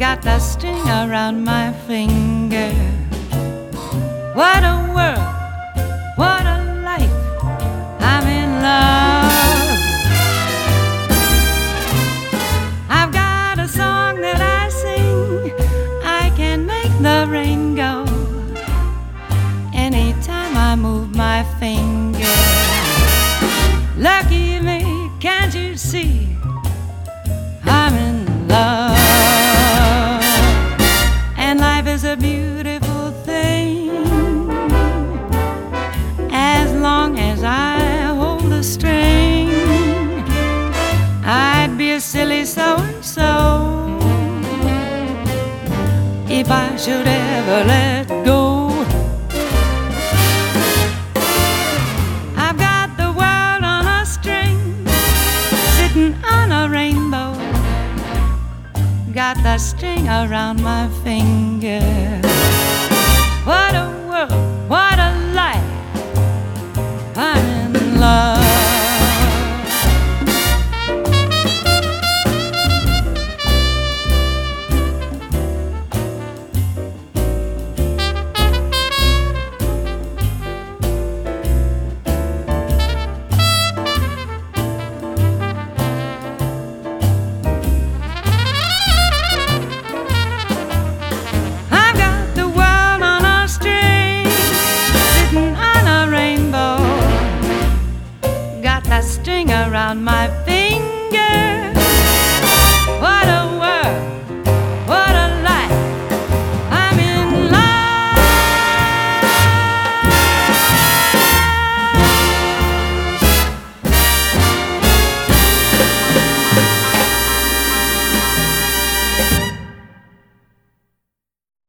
got the string around my finger. What a world, what a life, I'm in love. I've got a song that I sing, I can make the rain go anytime I move my finger. Lucky me, can't you see, I'm in love. And life is a beautiful thing, as long as I hold the string. I'd be a silly so-and-so if I should ever let go. I've got the world on a string, sitting on a rainbow, got the string around my finger. What a world, what a life,